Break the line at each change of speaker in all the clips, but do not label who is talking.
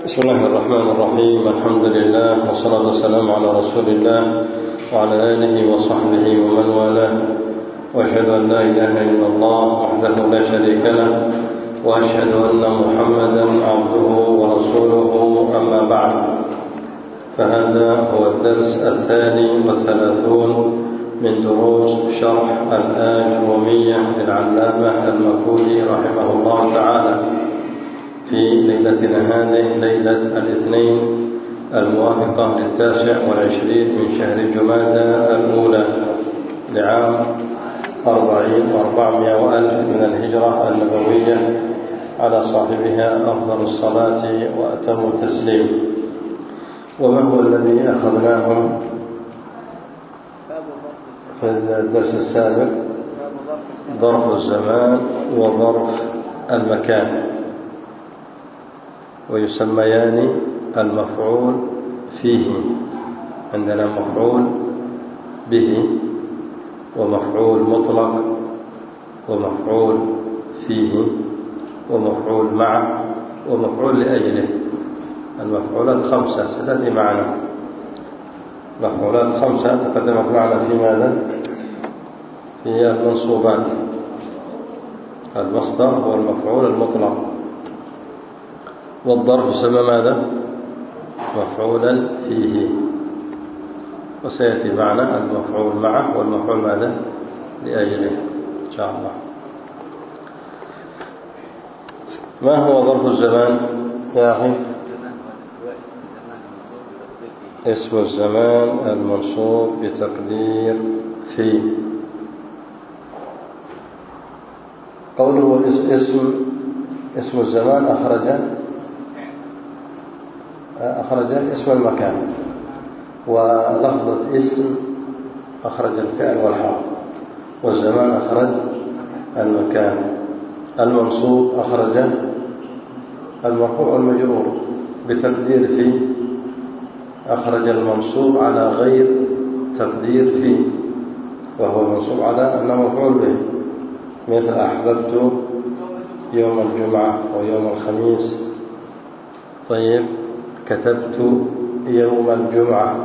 بسم الله الرحمن الرحيم. الحمد لله والصلاة والسلام على رسول الله وعلى آله وصحبه ومن والاه، وأشهد أن لا إله إلا الله وحده لا شريك له، وأشهد أن محمدا عبده ورسوله. أما بعد، فهذا هو الدرس 32 من دروس شرح الآجرومية للعلامة المكودي رحمه الله تعالى، في ليلتنا هذه ليلة الاثنين الموافقة 29 من شهر جمادى الأولى لعام 40,400 من الهجرة النبوية، على صاحبها أفضل الصلاة وأتم التسليم. وما هو الذي أخذناه في الدرس السابق؟ ظرف الزمان وظرف المكان، ويسميان المفعول فيه. عندنا مفعول به، ومفعول مطلق، ومفعول فيه، ومفعول معه، ومفعول لأجله. المفعولات 5 ستأتي معنا، مفعولات 5 تقدمت معنا في ماذا؟ في المنصوبات. المصدر هو المفعول المطلق، والظرف يسمى ماذا؟ مفعولا فيه. وسيأتي معنا المفعول معه والمفعول ماذا؟ لأجله إن شاء الله. ما هو ظرف الزمان يا أخي؟ اسم الزمان المنصوب بتقدير في. قوله اسم الزمان أخرج اسم المكان، ولفظة اسم أخرج الفعل والحرف، والزمان أخرج المكان. المنصوب أخرج المرفوع والمجرور بتقدير في، أخرج المنصوب على غير تقدير في، وهو منصوب على أنه مفعول به، مثل أحببت يوم الجمعة أو يوم الخميس. طيب، كتبت يوم الجمعة،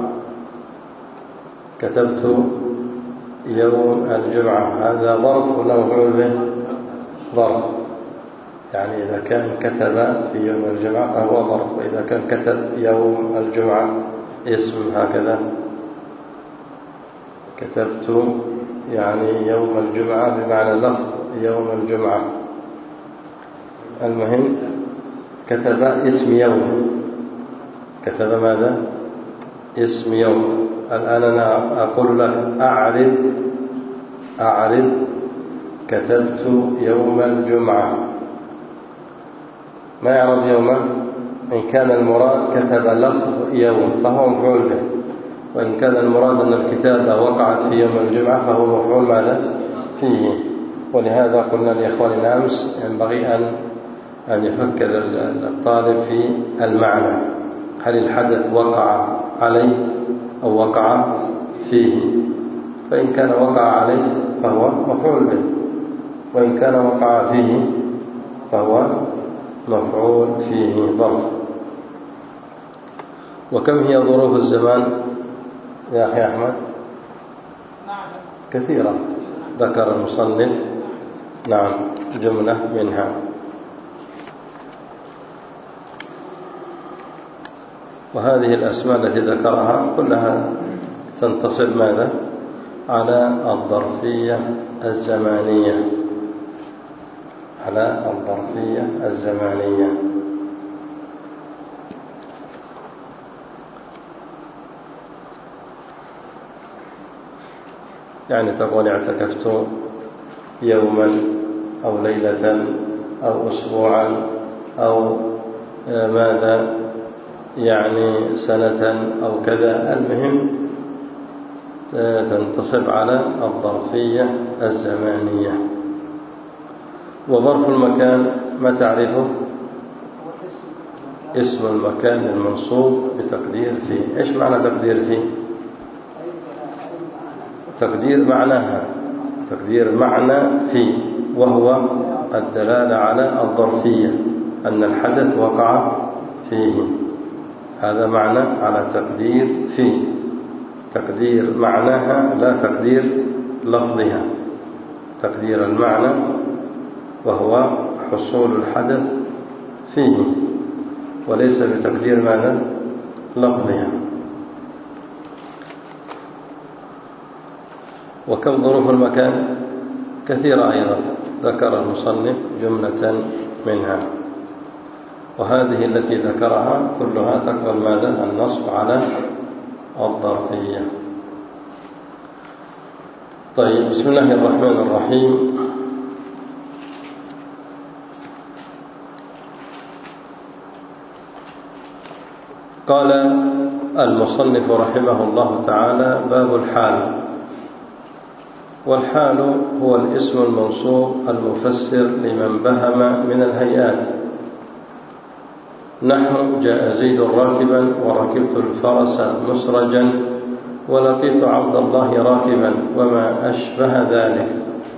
كتبت يوم الجمعة، هذا ظرف ولا مفعول به؟ ظرف. يعني إذا كان كتب في يوم الجمعة فهو ظرف، وإذا كان كتب يوم الجمعة اسم، هكذا كتبت يعني يوم الجمعة بمعنى لفظ يوم الجمعة. المهم كتب اسم يوم، كتب ماذا؟ اسم يوم. الآن أنا أقول لك أعرب كتبت يوم الجمعة. ما يعرب يوما؟ إن كان المراد كتب لفظ يوم فهو مفعول به، وإن كان المراد أن الكتابة وقعت في يوم الجمعة فهو مفعول ماذا؟ فيه. ولهذا قلنا لإخواننا أمس ينبغي أن يفكر الطالب في المعنى، هل الحدث وقع عليه أو وقع فيه؟ فإن كان وقع عليه فهو مفعول به، وإن كان وقع فيه فهو مفعول فيه ظرف. وكم هي ظروف الزمان يا أخي أحمد؟ كثيرة، ذكر المصنف نعم جملة منها. وهذه الأسماء التي ذكرها كلها تنتصب ماذا؟ على الظرفية الزمانية، على الظرفية الزمانية. يعني تقول اعتكفت يوما أو ليلة أو أسبوعا أو ماذا، يعني سنة أو كذا. المهم تنتصب على الظرفية الزمانية. وظرف المكان ما تعرفه؟ اسم المكان المنصوب بتقدير فيه. إيش معنى تقدير فيه؟ تقدير معناها، تقدير معنى فيه، وهو الدلالة على الظرفية، أن الحدث وقع فيه. هذا معنى على تقدير فيه، تقدير معناها لا تقدير لفظها، تقدير المعنى وهو حصول الحدث فيه، وليس بتقدير ماذا؟ لفظها. وكم ظروف المكان كثيرة أيضا ذكر المصنف جملة منها، وهذه التي ذكرها كلها تقبل ماذا؟ النصب على الظرفية. طيب، بسم الله الرحمن الرحيم. قال المصنف رحمه الله تعالى: باب الحال. والحال هو الاسم المنصوب المفسر لمن بهم من الهيئات، نحو جاء زيد راكبا وركبت الفرس مسرجا ولقيت عبد الله راكبا وما أشبه ذلك.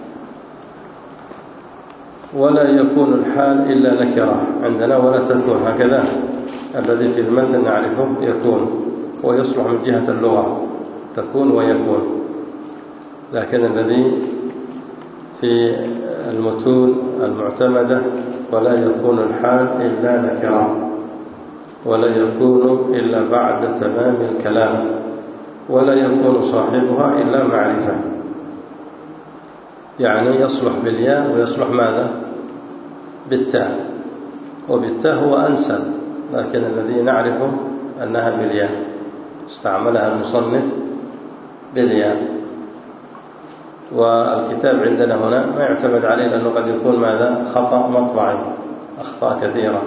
ولا يكون الحال إلا نكرة عندنا، ولا تكون، هكذا الذي في المتن نعرفه يكون، ويصلح من جهة اللغة تكون ويكون، لكن الذي في المتون المعتمدة ولا يكون الحال إلا نكرة، ولا يكون إلا بعد تمام الكلام، ولا يكون صاحبها إلا معرفة، يعني يصلح بالياء ويصلح ماذا؟ بالتاء، وبالتاء هو أنسب، لكن الذي نعرفه أنها بالياء، استعملها المصنف بالياء. والكتاب عندنا هنا ما يعتمد عليه، لأنه قد يكون ماذا؟ خطأ مطبعي، أخطاء كثيرة.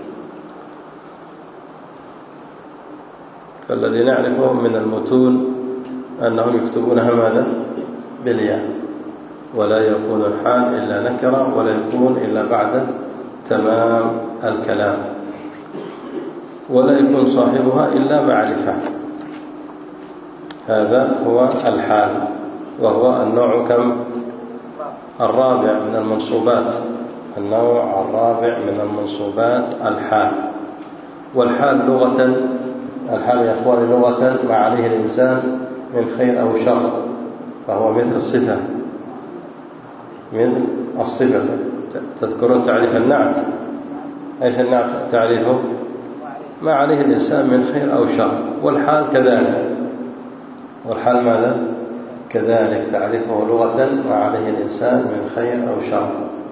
فالذي نعرفه من المتون أنهم يكتبونها ماذا؟ بالياء. ولا يكون الحال إلا نكرة، ولا يكون إلا بعد تمام الكلام، ولا يكون صاحبها إلا معرفة. هذا هو الحال، وهو النوع كم؟ الرابع من المنصوبات، النوع الرابع من المنصوبات الحال. والحال لغة، الحال يا أخواني لغة ما عليه الإنسان من خير أو شر، فهو مثل الصفة، مثل الصفة. تذكرون تعريف النعت؟ ايش النعت تعريفه؟ ما عليه الإنسان من خير أو شر. والحال كذلك، والحال ماذا؟ كذلك تعريفه لغة ما عليه الإنسان من خير أو شر.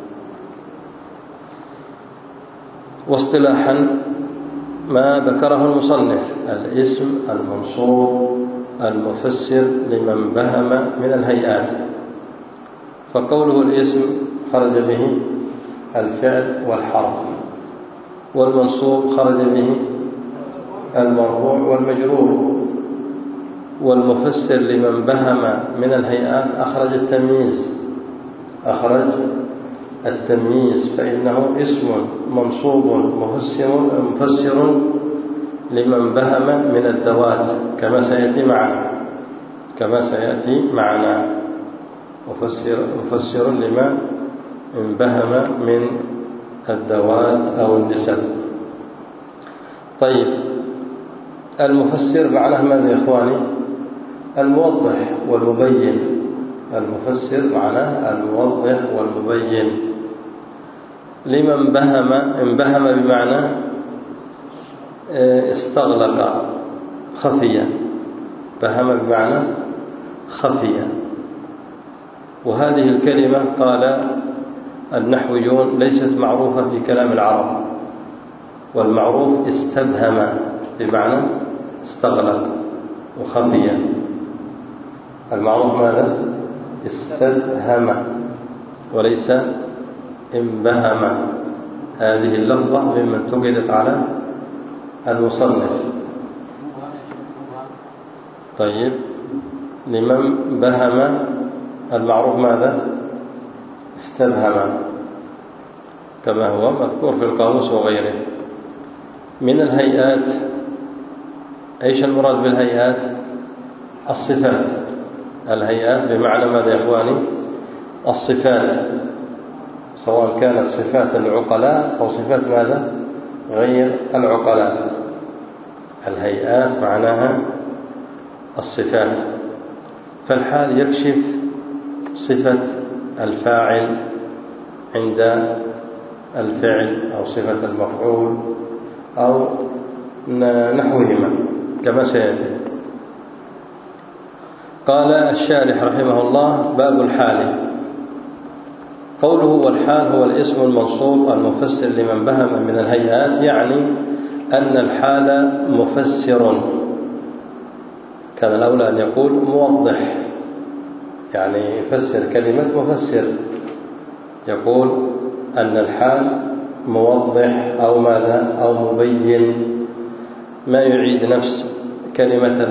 واصطلاحا ما ذكره المصنف: الاسم المنصوب المفسر لمن بهم من الهيئات. فقوله الاسم خرج به الفعل والحرف، والمنصوب خرج به المرفوع والمجرور، والمفسر لمن بهم من الهيئات أخرج التمييز، أخرج التمييز، فإنه اسم منصوب مفسر لمن بهم من الذوات، كما سيأتي معنا، مفسر لمن بهم من الذوات أو النسب. طيب، المفسر معناه ماذا يا إخواني؟ الموضح والمبين. المفسر معناه الموضح والمبين. لمن بهم، إن بهم بمعنى استغلق، خفيا، بهم بمعنى خفيا. وهذه الكلمة قال النحويون ليست معروفة في كلام العرب، والمعروف استبهم بمعنى استغلق وخفيا. المعروف ماذا؟ استبهم وليس انبهم. هذه اللفظة ممن توجدت على المصنف. طيب، لمن بهم المعروف ماذا؟ استبهم، كما هو مذكور في القاموس وغيره. من الهيئات، ايش المراد بالهيئات؟ الصفات. الهيئات بمعنى ماذا يا اخواني؟ الصفات، سواء كانت صفات العقلاء أو صفات ماذا؟ غير العقلاء. الهيئات معناها الصفات، فالحال يكشف صفة الفاعل عند الفعل أو صفة المفعول أو نحوهما كما سيأتي. قال الشارح رحمه الله: باب الحال. قوله والحال هو الاسم المنصوب المفسر لمن بهم من الهيئات، يعني أن الحال مفسر. كان الأولى أن يقول موضح، يعني يفسر كلمة مفسر، يقول أن الحال موضح أو ماذا أو مبين، ما يعيد نفس كلمة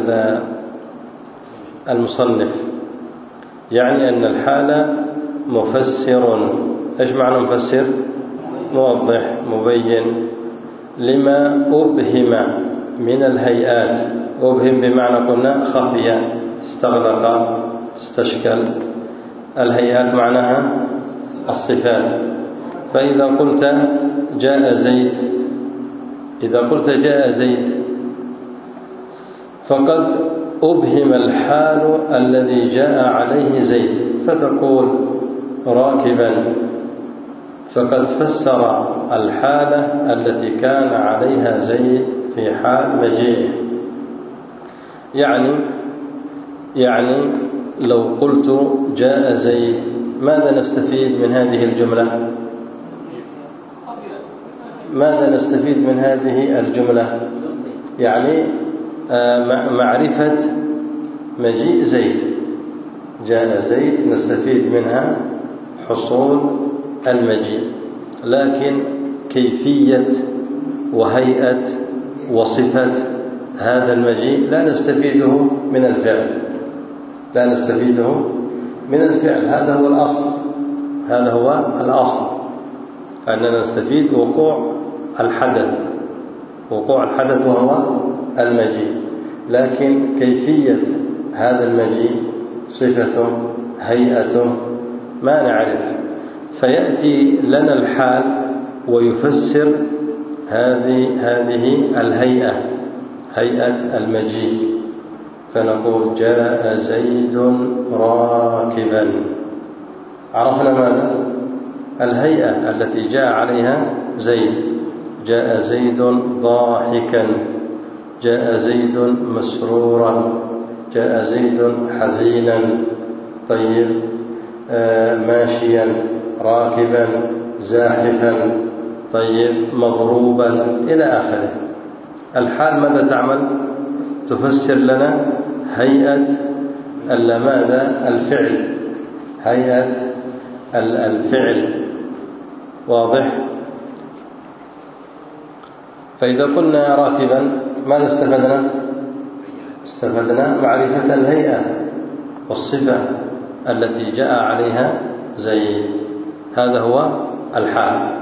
المصنف، يعني أن الحال مفسر. إيش معنى مفسر؟ موضح مبين لما أبهم من الهيئات. أبهم بمعنى قلنا خفي، استغلق، استشكل. الهيئات معناها الصفات. فإذا قلت جاء زيد، إذا قلت جاء زيد فقد أبهم الحال الذي جاء عليه زيد، فتقول راكبا، فقد فسر الحالة التي كان عليها زيد في حال مجيئه. يعني لو قلت جاء زيد، ماذا نستفيد من هذه الجملة؟ ماذا نستفيد من هذه الجملة؟ يعني معرفة مجيء زيد. جاء زيد نستفيد منها حصول المجيء، لكن كيفية وهيئة وصفة هذا المجيء لا نستفيده من الفعل، لا نستفيده من الفعل. هذا هو الأصل، هذا هو الأصل، أننا نستفيد وقوع الحدث، وقوع الحدث وهو المجيء، لكن كيفية هذا المجيء، صفته، هيئته، ما نعرف. فيأتي لنا الحال ويفسر هذه الهيئة، هيئة المجيء، فنقول جاء زيد راكبا. عرفنا ماذا؟ الهيئة التي جاء عليها زيد. جاء زيد ضاحكا، جاء زيد مسرورا، جاء زيد حزينا، طيب، ماشيا، راكبا، زاحفا، طيب، مضروبا، إلى آخره. الحال ماذا تعمل؟ تفسر لنا هيئة ماذا؟ الفعل، هيئة الفعل. واضح؟ فإذا قلنا راكبا ماذا استفدنا؟ استفدنا معرفة الهيئة والصفة التي جاء عليها زيد. هذا هو الحال.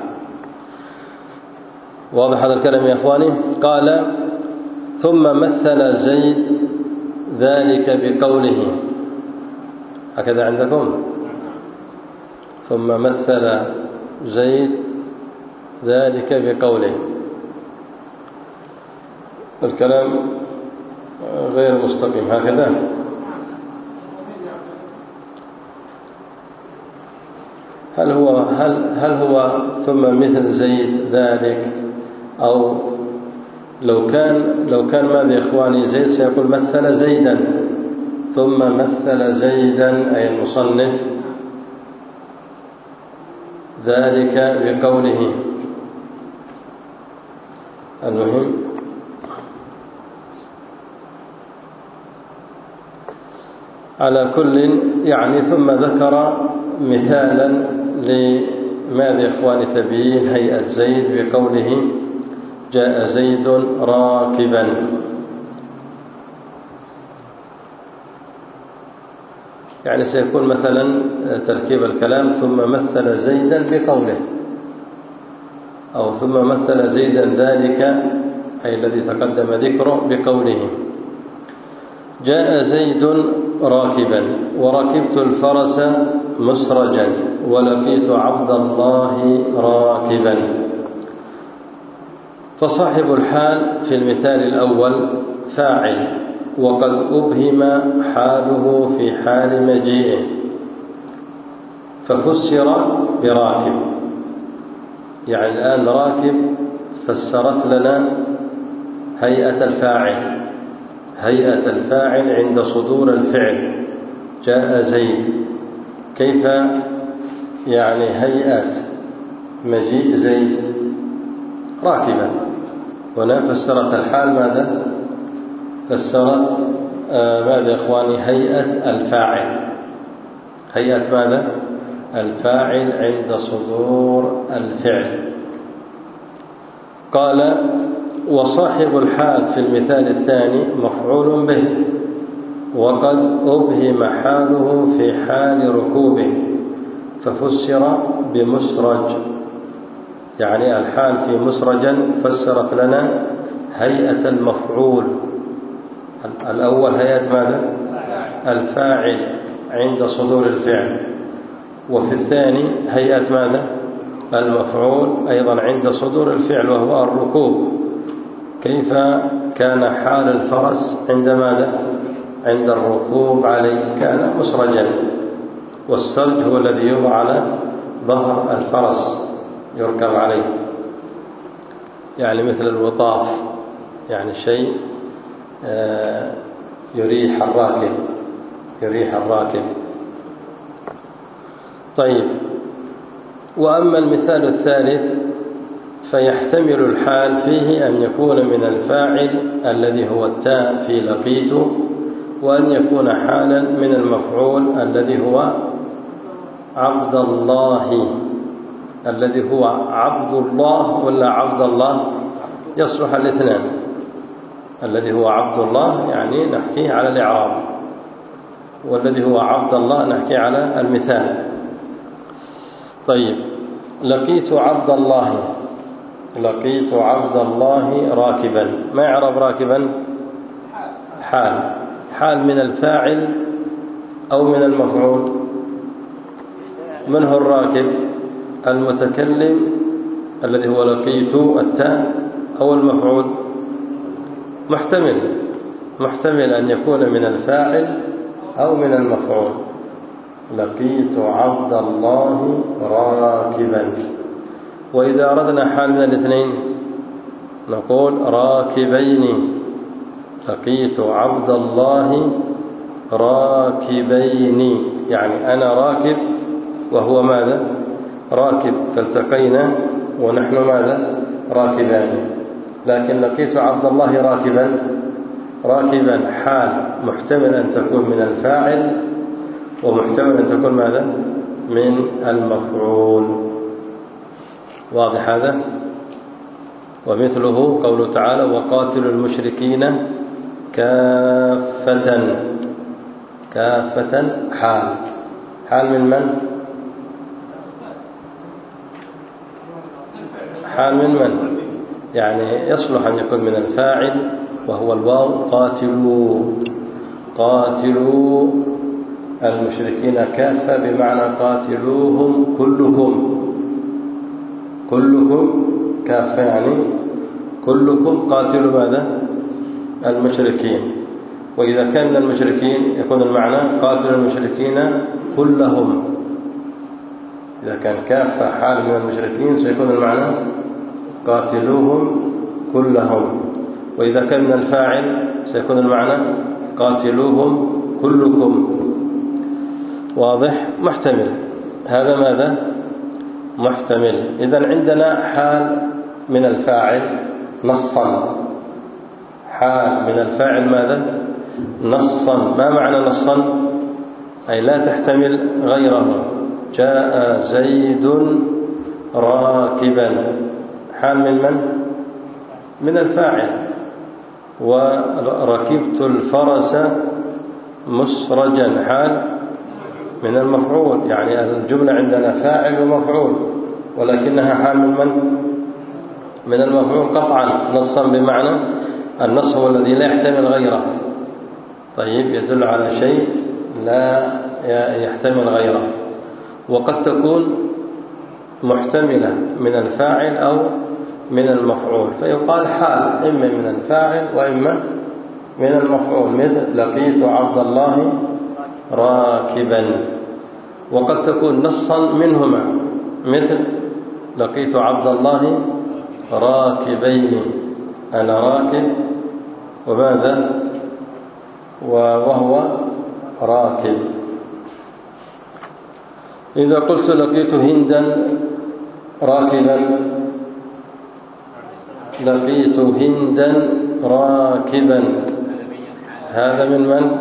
واضح هذا الكلام يا أخواني؟ قال ثم مثل زيد ذلك بقوله، هكذا عندكم؟ ثم مثل زيد ذلك بقوله. الكلام غير مستقيم، هكذا. هل هو ثم مثل زيد ذلك، أو لو كان ماذا يا إخواني؟ زيد سيقول مثل زيدا، ثم مثل زيدا أي المصنف ذلك بقوله. المهم على كل، يعني ثم ذكر مثالا لماذا يا إخواني؟ تبيين هيئة زيد بقوله جاء زيد راكبا. يعني سيكون مثلا تركيب الكلام ثم مثل زيدا بقوله، أو ثم مثل زيدا ذلك أي الذي تقدم ذكره بقوله جاء زيد راكبا وركبت الفرس مسرجا ولقيت عبد الله راكبا. فصاحب الحال في المثال الأول فاعل وقد أبهم حاله في حال مجيئه ففسر براكب، يعني الآن راكب فسرت لنا هيئة الفاعل، هيئة الفاعل عند صدور الفعل. جاء زيد، كيف يعني هيئة مجيء زيد؟ راكبا. هنا فسرت الحال ماذا؟ فسرت ماذا يا إخواني؟ هيئة الفاعل. هيئة ماذا؟ الفاعل عند صدور الفعل. قال وصاحب الحال في المثال الثاني مفعول به وقد أبهم حاله في حال ركوبه ففسر بمسرج، يعني الحال في مسرجا فسرت لنا هيئة المفعول. الأول هيئة ماذا؟ الفاعل عند صدور الفعل، وفي الثاني هيئة ماذا؟ المفعول أيضا عند صدور الفعل وهو الركوب. كيف كان حال الفرس عند ماذا؟ عند الركوب عليه كان مسرجا، والسرج هو الذي يوضع على ظهر الفرس يركب عليه، يعني مثل الوطاف، يعني شيء يريح الراكب، يريح الراكب. طيب، وأما المثال الثالث فيحتمل الحال فيه أن يكون من الفاعل الذي هو التاء في لقيت، وأن يكون حالا من المفعول الذي هو عبد الله، الذي هو عبد الله ولا عبد الله؟ يصلح الاثنان. الذي هو عبد الله يعني نحكيه على الإعراب، والذي هو عبد الله نحكيه على المثال. طيب، لقيت عبد الله، لقيت عبد الله راكبا، ما يعرب راكبا؟ حال. حال من الفاعل أو من المفعول؟ من هو الراكب؟ المتكلم الذي هو لقيت التاء أو المفعول؟ محتمل أن يكون من الفاعل أو من المفعول. لقيت عبد الله راكبا. وإذا أردنا حال من الاثنين نقول راكبين. لقيت عبد الله راكبين، يعني أنا راكب وهو ماذا؟ راكب، فالتقينا ونحن ماذا؟ راكبان. لكن لقيت عبد الله راكبا حال محتمل أن تكون من الفاعل ومحتمل أن تكون ماذا؟ من المفعول. واضح هذا؟ ومثله قوله تعالى وقاتلوا المشركين كافة. كافة حال. حال من؟ حال من؟ يعني يصلح أن يكون من الفاعل وهو الواو. قاتلوا المشركين كافة بمعنى قاتلوهم كلكم كافة، يعني كلكم قاتلوا ماذا؟ المشركين. وإذا كان من المشركين يكون المعنى قاتلوا المشركين كلهم. إذا كان كافة حال من المشركين سيكون المعنى قاتلوهم كلهم. وإذا كان من الفاعل سيكون المعنى قاتلوهم كلكم. واضح؟ محتمل. هذا ماذا؟ محتمل. إذن عندنا حال من الفاعل نصا. حال من الفاعل ماذا؟ نصا. ما معنى نصا؟ أي لا تحتمل غيره. جاء زيد راكبا، حال من؟ من الفاعل. وركبت الفرس مسرجا، حال من المفعول. يعني الجملة عندنا فاعل ومفعول، ولكنها حال من المفعول قطعا. نصا بمعنى النص هو الذي لا يحتمل غيره. طيب، يدل على شيء لا يحتمل غيره. وقد تكون محتملة من الفاعل أو من المفعول، فيقال حال إما من الفاعل وإما من المفعول، مثل لقيت عبد الله راكبا. وقد تكون نصا منهما، مثل لقيت عبد الله راكبين، أنا راكب وماذا وهو راكب. إذا قلت لقيت هندا راكبا، لقيت هندا راكبا، هذا من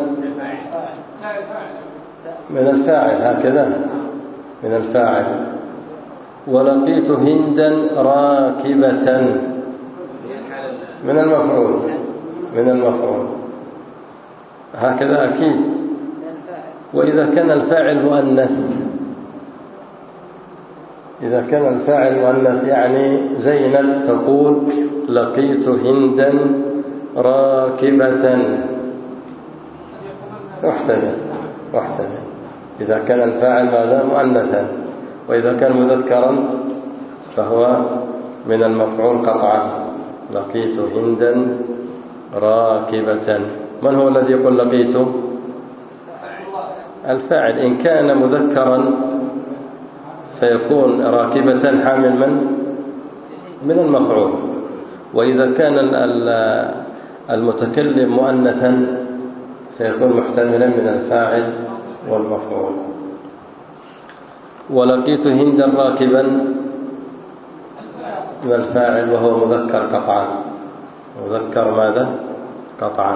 الفاعل، هكذا من الفاعل. ولقيت هندا راكبة من المفعول، هكذا أكيد. وإذا كان الفاعل مؤنث، إذا كان الفاعل مؤنث يعني زينب تقول لقيت هندا راكبة، يحتمل إذا كان الفاعل ماذا مؤنثا. وإذا كان مذكرا فهو من المفعول قطعا، لقيت هندا راكبة. من هو الذي يقول لقيت؟ الفاعل. إن كان مذكرا فيكون راكبة حامل من المفعول. وإذا كان المتكلم مؤنثا فيكون محتملا من الفاعل والمفعول. ولقيت هندا راكبا من الفاعل وهو مذكر قطعا، مذكر ماذا قطعا.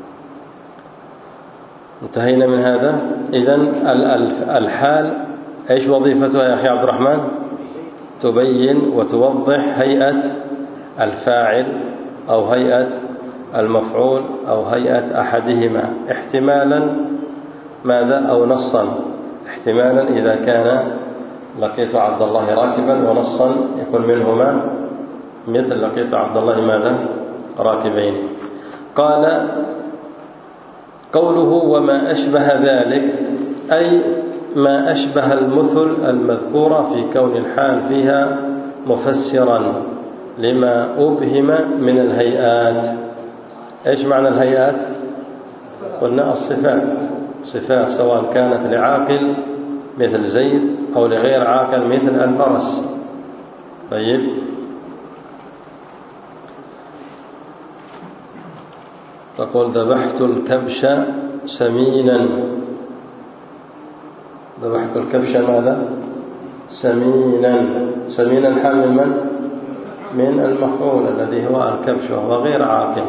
انتهينا من هذا. إذن الحال ايش وظيفتها يا أخي عبد الرحمن؟ تبين وتوضح هيئة الفاعل أو هيئة المفعول أو هيئة أحدهما، احتمالا ماذا أو نصا. احتمالا إذا كان لقيت عبد الله راكبا، ونصا يكون منهما مثل لقيت عبد الله ماذا راكبين. قال قوله وما أشبه ذلك، أي ما أشبه المثل المذكورة في كون الحال فيها مفسرا لما أبهم من الهيئات. إيش معنى الهيئات؟ قلنا الصفات، صفات سواء كانت لعاقل مثل زيد أو لغير عاقل مثل الفرس. طيب، تقول ذبحت الكبش سمينا، ذبحت الكبش ماذا سمينا، سمينا حال من المفعول الذي هو الكبش، وهو غير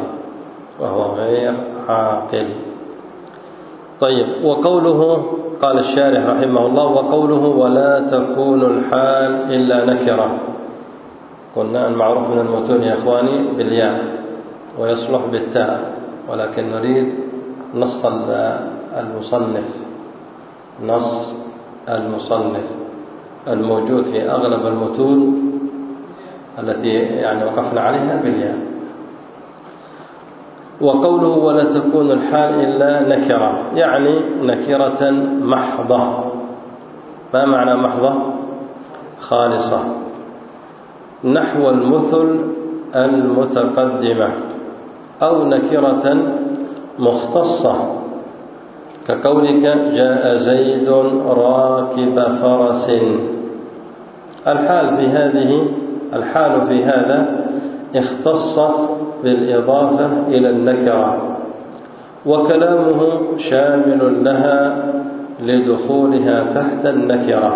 عاقل. طيب، وقوله قال الشارح رحمه الله وقوله ولا تكون الحال إلا نكرة. قلنا المعروف من المتون يا إخواني بالياء ويصلح بالتاء، ولكن نريد نص المصنف الموجود في أغلب المتون التي يعني وقفنا عليها بالياء. وقوله ولا تكون الحال إلا نكرة، يعني نكرة محضة. ما معنى محضة؟ خالصة، نحو المثل المتقدمة، أو نكرة مختصة كقولك جاء زيد راكب فرس. الحال في هذا اختصت بالإضافة إلى النكرة، وكلامه شامل لها لدخولها تحت النكرة.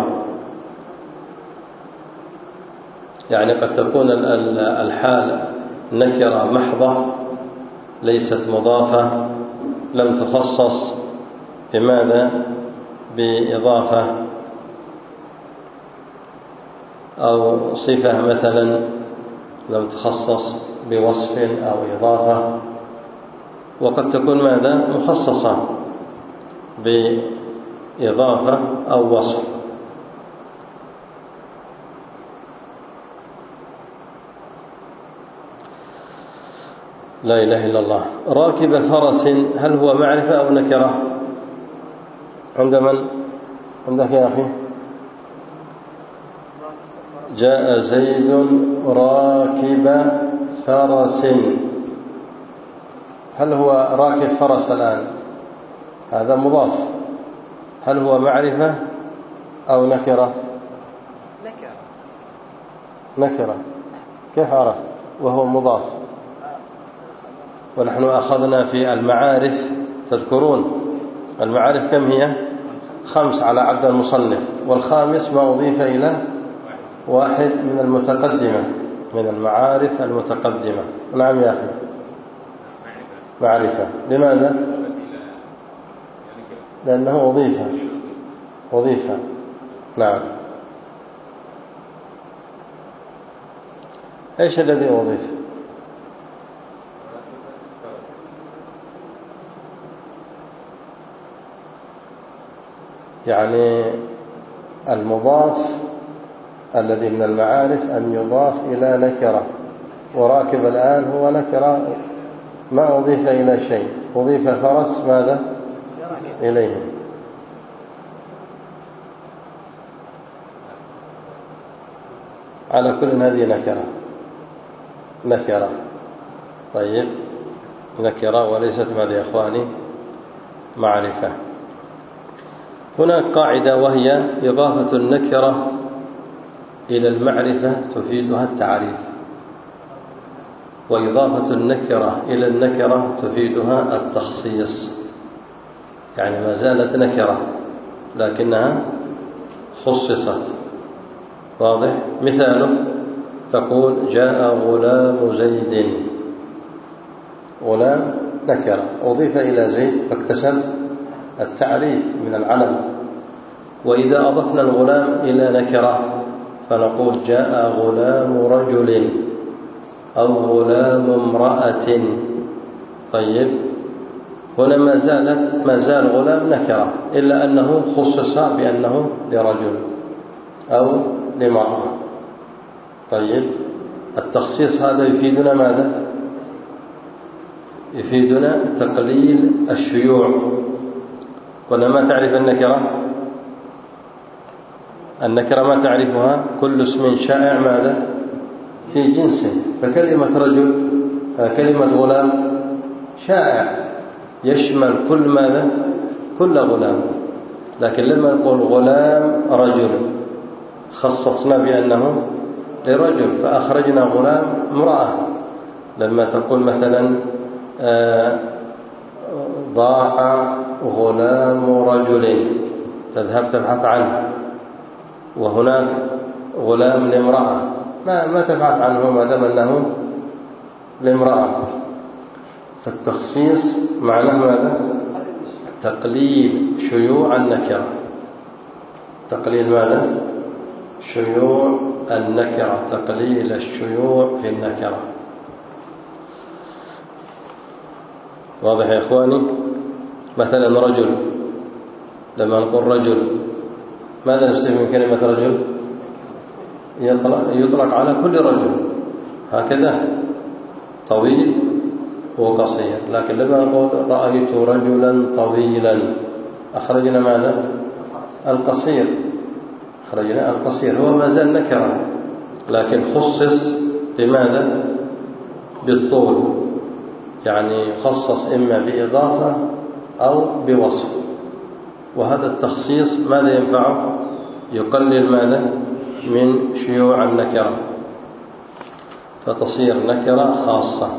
يعني قد تكون الحال نكرة محضة ليست مضافة، لم تخصص بماذا؟ بإضافة، أو صفة مثلا لم تخصص بوصف أو إضافة. وقد تكون ماذا؟ مخصصة بإضافة أو وصف. لا إله إلا الله. راكب فرس هل هو معرفة أو نكرة؟ عند من؟ عندك يا أخي؟ جاء زيد راكب فرس. هل هو راكب فرس الآن؟ هذا مضاف. هل هو معرفة أو نكرة؟ نكرة. كيف عرفت وهو مضاف؟ ونحن أخذنا في المعارف، تذكرون المعارف كم هي؟ 5 على عد المصنف، والخامس ما أضيف إلى واحد من المتقدمة، من المعارف المتقدمة. نعم يا أخي، معرفة. لماذا؟ لأنه أضيف. نعم. إيش الذي أضيف؟ يعني المضاف الذي من المعارف أن يضاف إلى نكرة، وراكب الآن هو نكرة ما أضيف إلى شيء، أضيف فرس ماذا إليه؟ على كل هذه نكرة. طيب، نكرة وليست ماذا يا إخواني؟ معرفة. هناك قاعدة وهي إضافة النكرة إلى المعرفة تفيدها التعريف، وإضافة النكرة إلى النكرة تفيدها التخصيص. يعني ما زالت نكرة لكنها خصصت. واضح؟ مثاله تقول جاء غلام زيد. غلام نكرة أضيف إلى زيد فاكتسب التعريف من العلم. وإذا أضفنا الغلام إلى نكرة فنقول جاء غلام رجل أو غلام امرأة. طيب، هنا ما زال غلام نكرة، إلا أنه خصص بأنه لرجل أو لامرأة. طيب، التخصيص هذا يفيدنا ماذا؟ يفيدنا تقليل الشيوع. قلنا ما تعرف النكرة ما تعرفها كل اسم شائع ماذا؟ في جنسه. فكلمة رجل، كلمة غلام شائع يشمل كل ماذا؟ كل غلام. لكن لما نقول غلام رجل خصصنا بأنه لرجل فأخرجنا غلام امرأة. لما تقول مثلا ضاع غلام رجل تذهب تبحث عنه، وهناك غلام لامرأة ما تبحث عنه ما دام أنه لامرأة. فالتخصيص معناه ماذا؟ تقليل شيوع النكرة. تقليل ماذا؟ شيوع النكرة، تقليل الشيوع في النكرة. واضح يا إخواني؟ مثلا رجل، لما نقول رجل ماذا نستفيد من كلمة رجل؟ يطلق على كل رجل هكذا، طويل وقصير. لكن لما نقول رأيت رجلا طويلا أخرجنا ماذا؟ القصير. أخرجنا القصير، هو ما زال نكرة لكن خصص بماذا؟ بالطول. يعني خصص إما بإضافة أو بوصف. وهذا التخصيص ماذا ينفعه؟ يقلل ماذا؟ من شيوع النكرة، فتصير نكرة خاصة.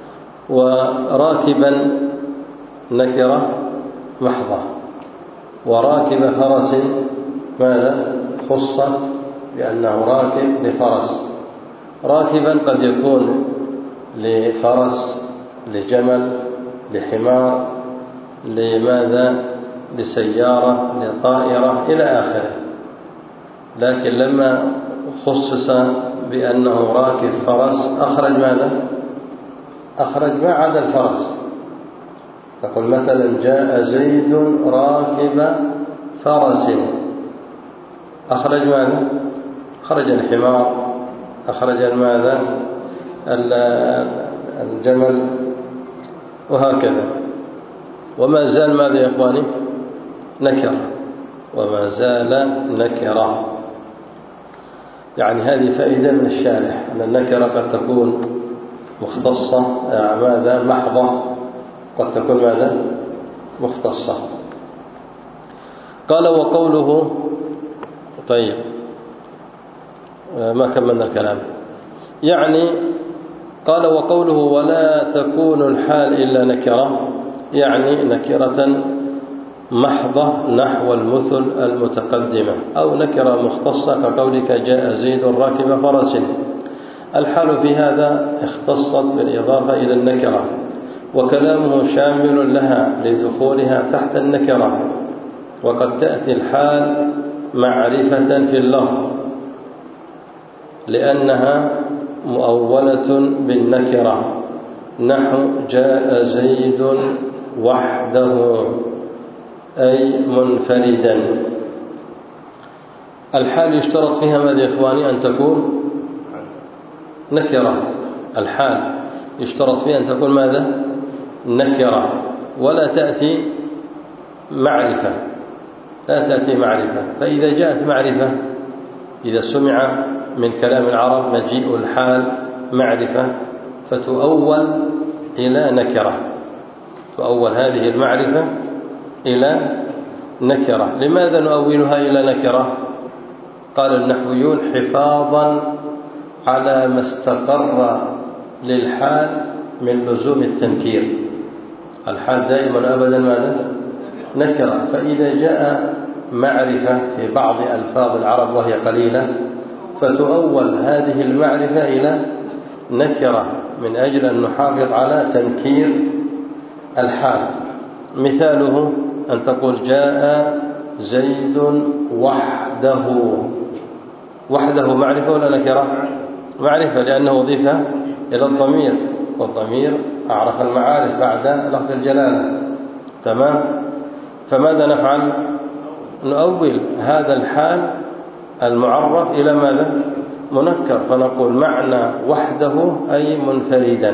وراكبا نكرة محضة، وراكب فرس ماذا؟ خصت بأنه راكب لفرس. راكبا قد يكون لفرس، لجمل، لحمار، لماذا؟ لسيارة، لطائرة إلى آخره. لكن لما خصص بأنه راكب فرس أخرج ماذا؟ أخرج ما عدا الفرس. تقول مثلا جاء زيد راكب فرس، أخرج ماذا؟ أخرج الحمار، أخرج ماذا؟ الجمل، وهكذا. وما زال ماذا يا إخواني؟ نكرة، وما زال نكرة. يعني هذه فائدة من الشارح أن النكرة قد تكون مختصة ماذا محضة، قد تكون ماذا مختصة. قال وقوله طيب ما كملنا الكلام. يعني قال وقوله ولا تكون الحال إلا نكرة، يعني نكرة محضة نحو المثل المتقدمة، أو نكرة مختصة كقولك جاء زيد راكب فرس. الحال في هذا اختصت بالإضافة إلى النكرة، وكلامه شامل لها لدخولها تحت النكرة. وقد تأتي الحال معرفة في اللفظ لأنها مؤولة بالنكرة، نحو جاء زيد وحده أي منفردا. الحال يشترط فيها ماذا يا إخواني؟ أن تكون نكرة. الحال يشترط فيها أن تكون ماذا؟ نكرة، ولا تأتي معرفة، لا تأتي معرفة. فإذا جاءت معرفة، إذا سمع من كلام العرب مجيء الحال معرفة فتؤول إلى نكرة، تؤول هذه المعرفة إلى نكرة. لماذا نؤولها إلى نكرة؟ قال النحويون حفاظا على ما استقر للحال من لزوم التنكير. الحال دائما أبدا ماذا؟ نكرة. فإذا جاء معرفة في بعض ألفاظ العرب وهي قليلة فتؤول هذه المعرفة إلى نكرة من أجل أن نحافظ على تنكير الحال. مثاله أن تقول جاء زيد وحده. وحده معرفة ولا نكرة؟ معرفة، لأنه أضيف إلى الضمير، والضمير أعرف المعارف بعد لفظ الجلالة. تمام؟ فماذا نفعل؟ نؤول هذا الحال المعرف إلى ماذا؟ منكر. فنقول معنى وحده أي منفردا،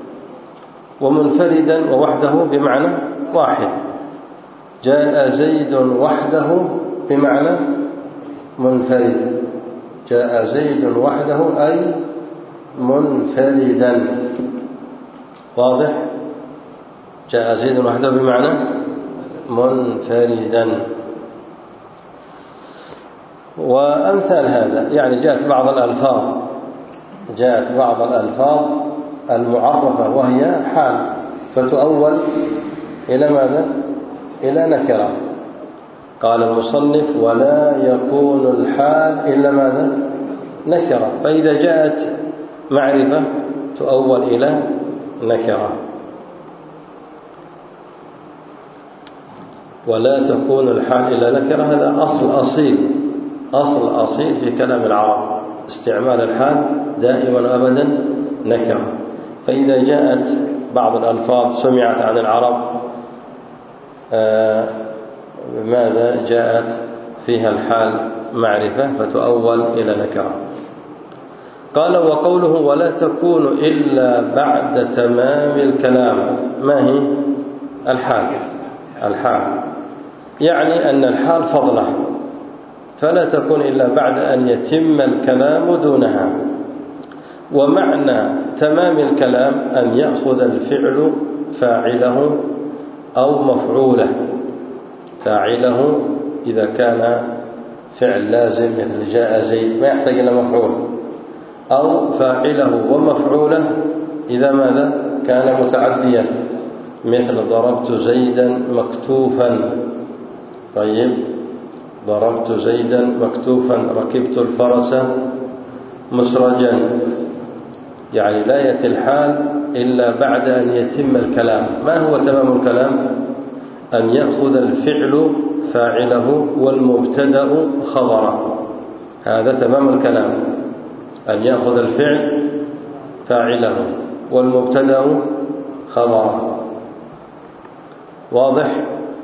ومنفردا ووحده بمعنى واحد. جاء زيد وحده بمعنى منفرد، جاء زيد وحده أي منفردا. واضح؟ جاء زيد وحده بمعنى منفردا. وأمثال هذا يعني جاءت بعض الألفاظ المعرفة وهي حال فتؤول إلى ماذا؟ إلى نكرة. قال المصنف ولا يكون الحال إلا ماذا؟ نكرة. فإذا جاءت معرفة تؤول إلى نكرة. ولا تكون الحال إلا نكرة، هذا أصل أصيل في كلام العرب، استعمال الحال دائما أبدا نكرة. فإذا جاءت بعض الألفاظ سمعت عن العرب ماذا؟ جاءت فيها الحال معرفة فتؤول إلى نكرة. قال وقوله ولا تكون إلا بعد تمام الكلام. ما هي الحال؟ يعني أن الحال فضله، فلا تكون إلا بعد أن يتم الكلام دونها. ومعنى تمام الكلام أن يأخذ الفعل فاعله أو مفعوله. فاعله إذا كان فعل لازم مثل جاء زيد ما يحتاج إلى مفعول، أو فاعله ومفعوله إذا ماذا؟ كان متعديا، مثل ضربت زيدا مكتوفا. طيب، ضربت زيدا مكتوفا، ركبت الفرس مسرجا. يعني لا يأتي الحال إلا بعد أن يتم الكلام. ما هو تمام الكلام؟ أن يأخذ الفعل فاعله والمبتدأ خبره. هذا تمام الكلام، أن يأخذ الفعل فاعله والمبتدأ خبره. واضح؟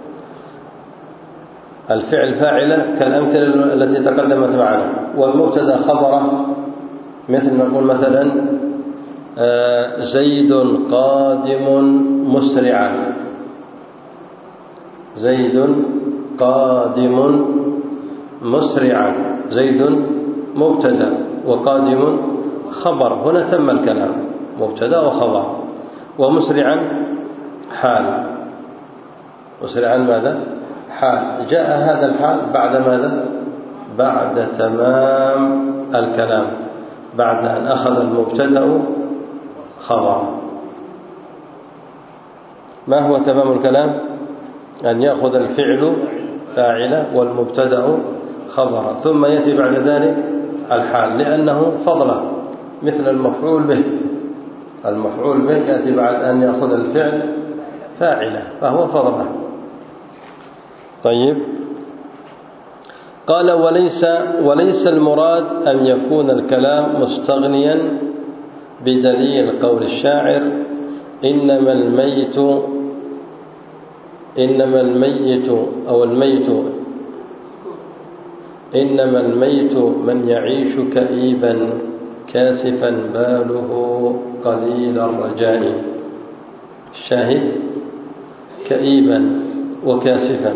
الفعل فاعله كالأمثلة التي تقدمت معنا، والمبتدأ خبره مثل نقول مثلا زيد قادم مسرعا. زيد قادم مسرعا، زيد مبتدأ وقادم خبر. هنا تم الكلام، مبتدأ وخبر. ومسرعا حال. مسرعا ماذا؟ حال. جاء هذا الحال بعد ماذا؟ بعد تمام الكلام، بعد أن أخذ المبتدأ خبر. ما هو تمام الكلام؟ أن يأخذ الفعل فاعله والمبتدأ خبر، ثم يأتي بعد ذلك الحال، لأنه فضله مثل المفعول به. المفعول به يأتي بعد أن يأخذ الفعل فاعله، فهو فضله. طيب، قال وليس المراد أن يكون الكلام مستغنيا بدليل قول الشاعر إنما الميت من يعيش كئيبا كاسفا باله قليل الرجاء. الشاهد كئيبا وكاسفا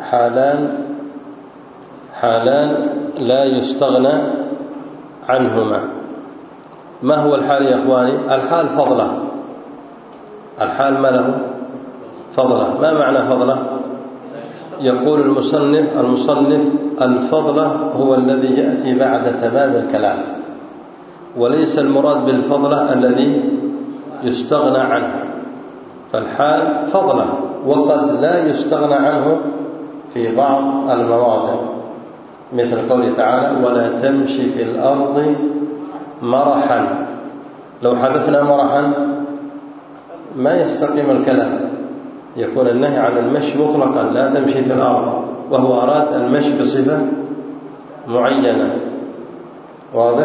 حالان لا يستغنى عنهما. ما هو الحال يا إخواني؟ الحال فضله. الحال ما له؟ فضله. ما معنى فضله؟ يقول المصنف الفضله هو الذي يأتي بعد تمام الكلام، وليس المراد بالفضله الذي يستغنى عنه. فالحال فضله، وقد لا يستغنى عنه في بعض المواضع، مثل قوله تعالى ولا تمشي في الأرض مرحا. لو حذفنا مرحا ما يستقيم الكلام، يكون النهي عن المشي مطلقا، لا تمشي في الأرض، وهو أراد المشي بصفة معينة. واضح؟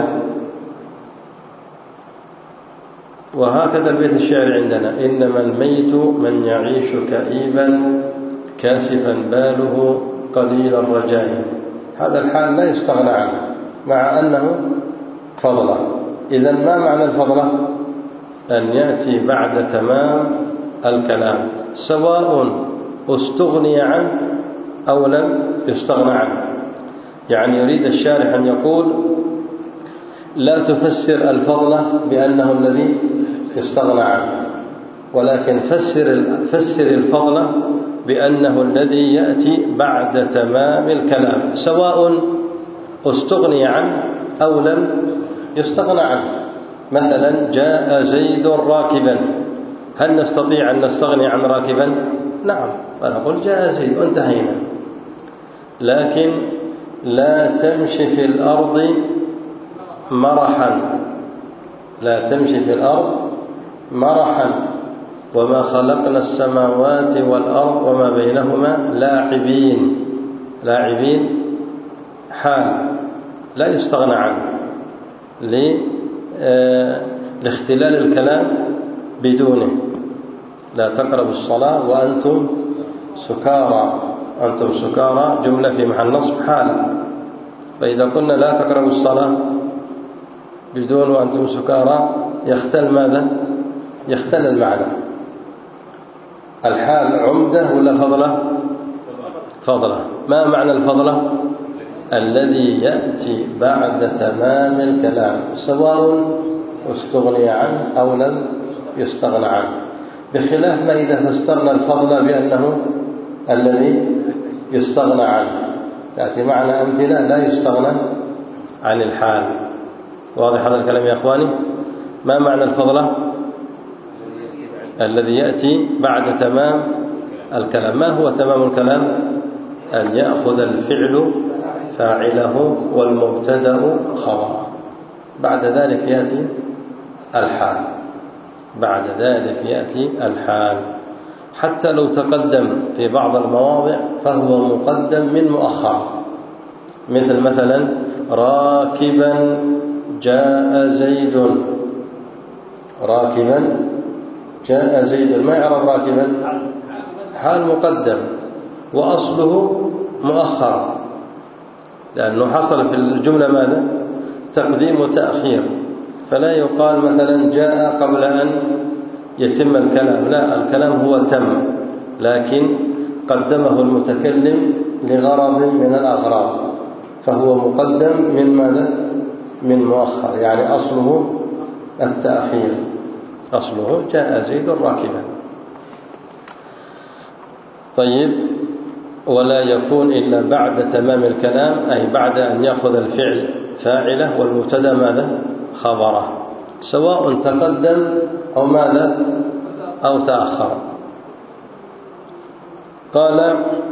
وهكذا البيت الشعر عندنا إنما الميت من يعيش كئيبا كاسفا باله قليل الرجاء. هذا الحال لا يستغنى عنه مع أنه فضله. إذن ما معنى الفضله؟ أن يأتي بعد تمام الكلام، سواء استغني عنه أو لم يستغنى عنه. يعني يريد الشارح أن يقول لا تفسر الفضل بأنه الذي يستغنى عنه، ولكن فسر الفضل بأنه الذي يأتي بعد تمام الكلام، سواء استغني عنه أو لم يستغنى عنه. مثلا جاء زيد راكبا، هل نستطيع أن نستغني عن راكبا؟ نعم، ونقول جاء زيد وانتهينا. لكن لا تمشي في الأرض مرحا، لا تمشي في الأرض مرحا، وما خلقنا السماوات والأرض وما بينهما لاعبين حال لا يستغنى عنه لاختلال الكلام بدونه. لا تقربوا الصلاة وأنتم سكارى جملة في محل نصب حال. فإذا قلنا لا تقربوا الصلاة بدون وأنتم سكارى يختل ماذا؟ يختل المعنى. الحال عمدة ولا فضلة؟ ما معنى الفضلة؟ الذي يأتي بعد تمام الكلام، سواء استغني عنه أو لم يستغنى عنه، بخلاف ما إذا فسرنا الفضل بأنه الذي يستغنى عنه، تأتي معنا أمثلة لا يستغنى عن الحال. واضح هذا الكلام يا أخواني؟ ما معنى الفضلة؟ الذي يأتي بعد تمام الكلام. ما هو تمام الكلام؟ أن يأخذ الفعل فاعله والمبتدأ خبره، بعد ذلك يأتي الحال. حتى لو تقدم في بعض المواضع فهو مقدم من مؤخر، مثلا راكبا جاء زيد، ما يعرف راكبا؟ حال مقدم، وأصله مؤخر، لأنه حصل في الجملة ماذا؟ تقديم وتأخير. فلا يقال مثلا جاء قبل أن يتم الكلام، لا، الكلام هو تم، لكن قدمه المتكلم لغرض من الأغراض، فهو مقدم من ماذا؟ من مؤخر، يعني أصله التأخير، أصله جاء زيد راكبا. طيب، ولا يكون إلا بعد تمام الكلام، أي بعد أن يأخذ الفعل فاعله والمبتدا ماذا؟ خبره، سواء تقدم أو ماذا؟ أو تأخر. قال: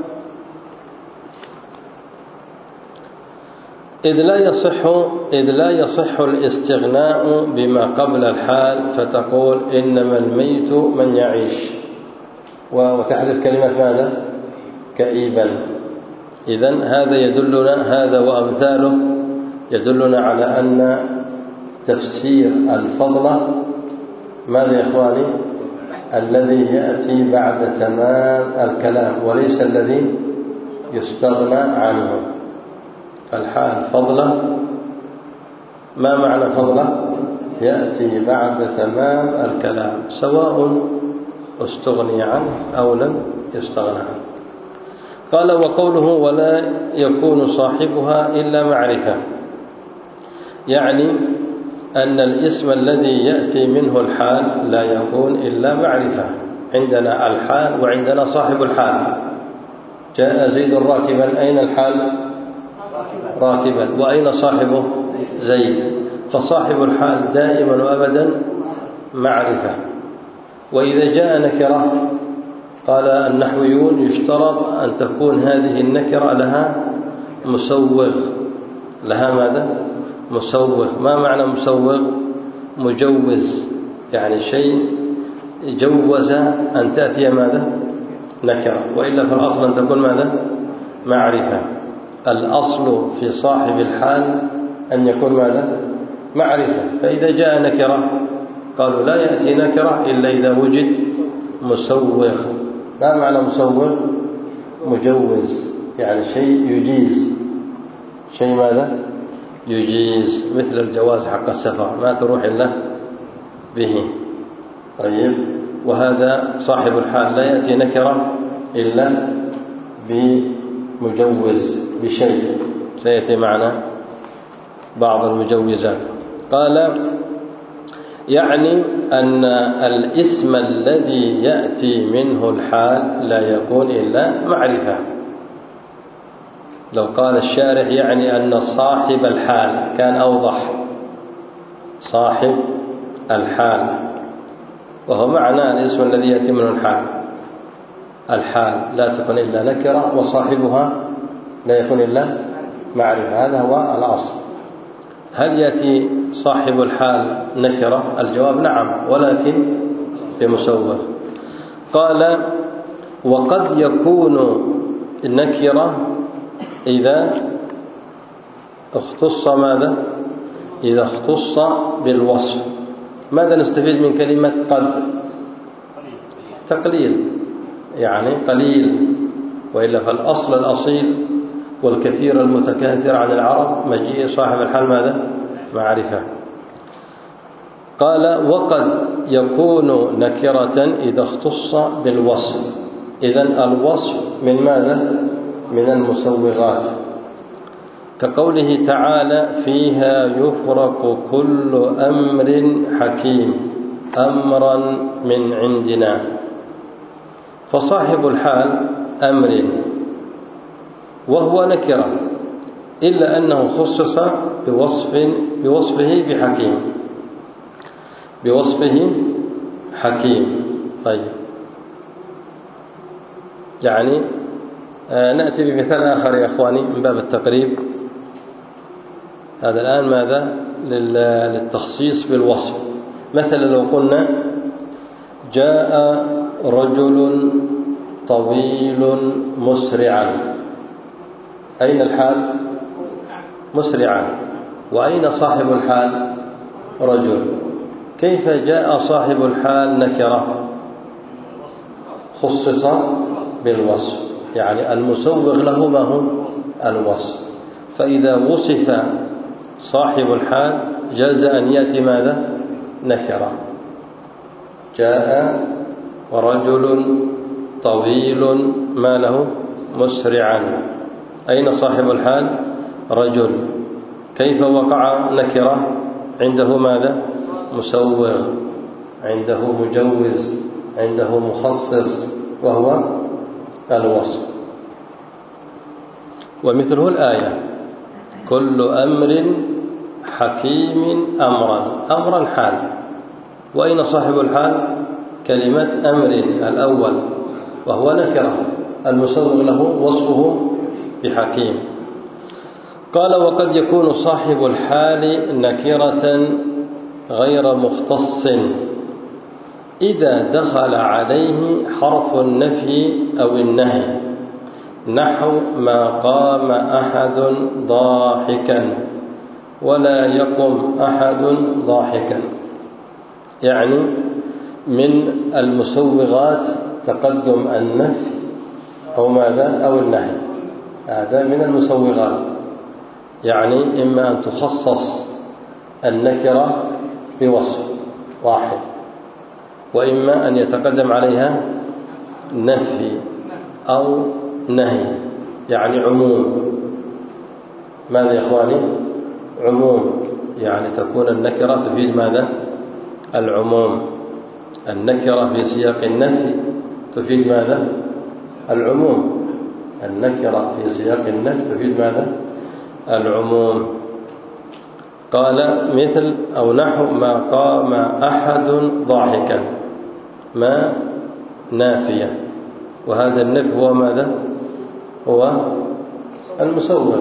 إذ لا يصح الاستغناء بما قبل الحال، فتقول إنما الميت من يعيش، وتحذف كلمة ماذا؟ كئيبا. إذن هذا يدلنا، هذا وأمثاله يدلنا على أن تفسير الفضلة ماذا يا إخواني؟ الذي يأتي بعد تمام الكلام، وليس الذي يستغنى عنه. فالحال فضلة، ما معنى فضلة؟ يأتي بعد تمام الكلام، سواء استغني عنه أو لم يستغنى عنه. قال: وقوله ولا يكون صاحبها إلا معرفة، يعني أن الاسم الذي يأتي منه الحال لا يكون إلا معرفة. عندنا الحال وعندنا صاحب الحال. جاء زيد راكبا، أين الحال؟ راكبا. وأين صاحبه؟ زيد. فصاحب الحال دائما وأبدا معرفة. وإذا جاء نكرة، قال النحويون يشترط أن تكون هذه النكرة لها مسوغ. لها ماذا؟ مسوغ. ما معنى مسوغ؟ مجوز، يعني شيء جوز أن تأتي ماذا؟ نكرة. وإلا فالأصل أن تكون ماذا؟ معرفة. الأصل في صاحب الحال أن يكون ماذا؟ معرفة. فإذا جاء نكرة قالوا لا يأتي نكرة إلا إذا وجد مسوغ. ما معنى مسوغ؟ مجوز، يعني شيء يجيز. شيء ماذا؟ يجيز، مثل الجواز حق السفر، ما تروح إلا به. طيب، وهذا صاحب الحال لا يأتي نكرة إلا بمجوز، بشيء سيأتي معنا بعض المجوزات. قال: يعني أن الاسم الذي يأتي منه الحال لا يكون إلا معرفة. لو قال الشارح يعني أن صاحب الحال كان أوضح. صاحب الحال، وهو معنى الاسم الذي يأتي منه الحال. الحال لا تكون إلا نكرة، وصاحبها لا يكون إلا معرفة. هذا هو الأصل. هل يأتي صاحب الحال نكرة؟ الجواب نعم، ولكن بمسوغ. قال: وقد يكون نكرة إذا اختص ماذا؟ إذا اختص بالوصف. ماذا نستفيد من كلمة قد؟ تقليل، يعني قليل. وإلا فالأصل الأصيل والكثير المتكاثر عن العرب مجيء صاحب الحال ماذا؟ معرفة. قال: وقد يكون نكرة إذا اختص بالوصف. إذن الوصف من ماذا؟ من المسوغات، كقوله تعالى: فيها يفرق كل أمر حكيم أمرا من عندنا. فصاحب الحال أمر وهو نكرة، إلا أنه خصص بوصفه بحكيم، بوصفه حكيم. طيب، يعني نأتي بمثال آخر يا أخواني من باب التقريب. هذا الآن ماذا؟ للتخصيص بالوصف. مثلا لو قلنا: جاء رجل طويل مسرعا. أين الحال؟ مسرعا. وأين صاحب الحال؟ رجل. كيف جاء صاحب الحال نكرة؟ خصص بالوصف، يعني المسوغ له ما هو؟ الوصف. فإذا وصف صاحب الحال جاز أن يأتي ماذا؟ نكرة. جاء رجل طويل ما له؟ مسرعا. أين صاحب الحال؟ رجل. كيف وقع نكرة؟ عنده ماذا؟ مسوغ، عنده مجوز، عنده مخصص، وهو الوصف. ومثله الآية: كل أمر حكيم أمرا حال. وأين صاحب الحال؟ كلمة أمر الأول، وهو نكرة، المسوغ له وصفه بحكيم. قال: وقد يكون صاحب الحال نكرة غير مختص إذا دخل عليه حرف النفي أو النهي، نحو ما قام أحد ضاحكا ولا يقم أحد ضاحكا. يعني من المسوغات تقدم النفي أو ماذا أو النهي، هذا من المسوغات. يعني إما أن تخصص النكرة بوصف واحد، وإما أن يتقدم عليها نفي أو نهي، يعني عموم. ماذا يا إخواني؟ عموم، يعني تكون النكرة تفيد ماذا؟ العموم. النكرة في سياق النفي تفيد ماذا؟ العموم. النكرة في سياق النفي تفيد ماذا؟ العموم. قال: مثل أو نحو ما قام أحد ضاحكا، ما نافية، وهذا النفي هو ماذا؟ هو المسوغ.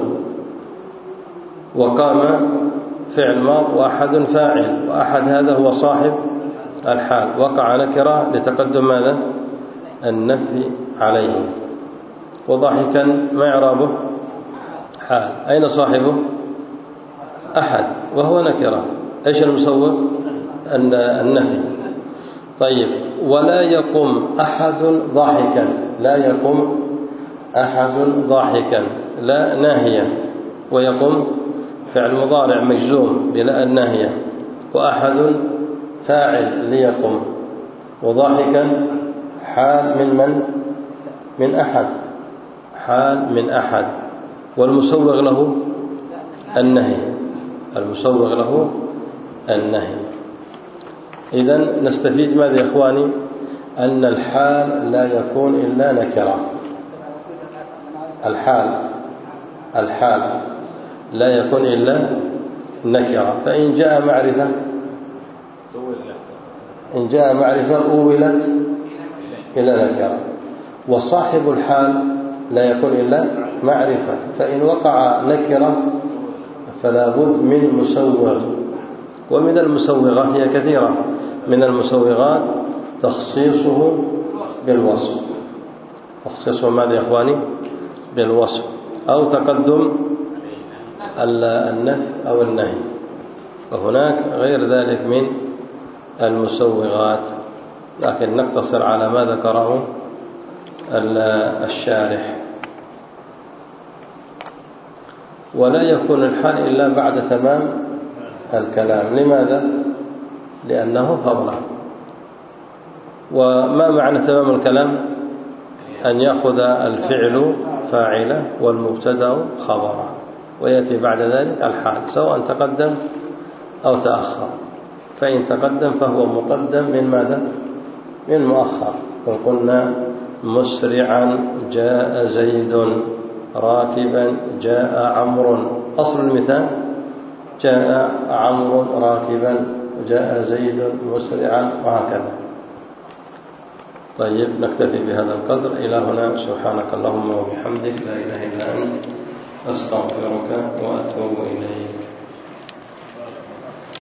وقام فعل ماض وأحد فاعل، وأحد هذا هو صاحب الحال، وقع نكرة لتقدم ماذا؟ النفي عليه. وضاحكا ما إعرابه؟ حال. أين صاحبه؟ أحد، وهو نكرة. إيش المسوغ؟ النفي. طيب: ولا يقم أحد ضاحكا، لا يقم أحد ضاحكا، لا ناهية، ويقوم فعل مضارع مجزوم بلا الناهية، وأحد فاعل ليقم، وضاحكا حال من أحد، حال من أحد، والمسوغ له النهي، المسوغ له النهي. إذن نستفيد ماذا يا إخواني؟ أن الحال لا يكون إلا نكرة. الحال لا يكون إلا نكرة. فإن جاء معرفة، إن جاء معرفة أولت إلى نكرة. وصاحب الحال لا يكون إلا معرفة، فإن وقع نكرة فلا بد من مسوغ. ومن المسوغات هي كثيرة، من المسوغات تخصيصه بالوصف. تخصيصه ماذا يا إخواني؟ بالوصف، أو تقدم النفي أو النهي. وهناك غير ذلك من المسوغات، لكن نقتصر على ما ذكره الشارح. ولا يكون الحال إلا بعد تمام الكلام. لماذا؟ لأنه فضلا. وما معنى تمام الكلام؟ أن يأخذ الفعل فاعله والمبتدأ خبرا، ويأتي بعد ذلك الحال، سواء تقدم أو تأخر. فإن تقدم فهو مقدم من ماذا؟ من مؤخر. وقلنا: مسرعا جاء زيد، راكبا جاء عمرو. أصل المثال: جاء عمرو راكبا، جاء زيد مسرعا، وهكذا. طيب، نكتفي بهذا القدر. إلى هنا. سبحانك اللهم وبحمدك، لا إله إلا أنت، أستغفرك وأتوب